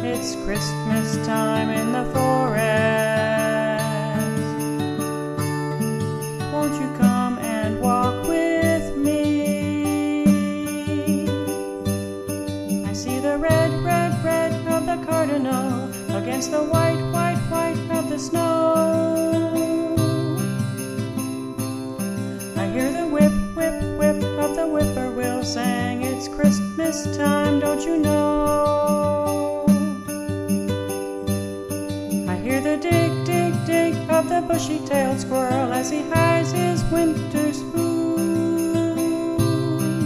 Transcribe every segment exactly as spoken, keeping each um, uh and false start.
It's Christmas time in the forest. Won't you come and walk with me? I see the red, red, red of the cardinal against the white, white, white of the snow. I hear the whip, whip, whip of the whippoorwill saying, it's Christmas time, don't you know? I hear the dig, dig, dig of the bushy-tailed squirrel as he hides his winter's food.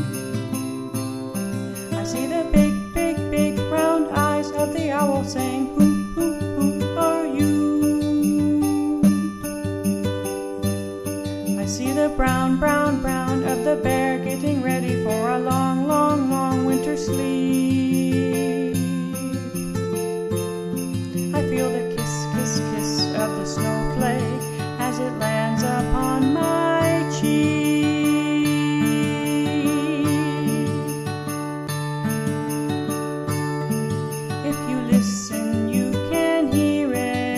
I see the big, big, big round eyes of the owl saying, who, who, who are you? I see the brown, brown, brown of the bear getting ready for a long, long, long winter sleep. I feel the kiss, kiss, kiss of the snowflake as it lands upon my cheek. If you listen, you can hear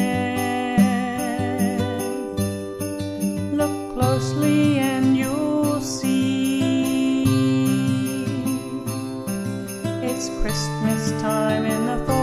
it. Look closely and you'll see. It's Christmas time in the forest.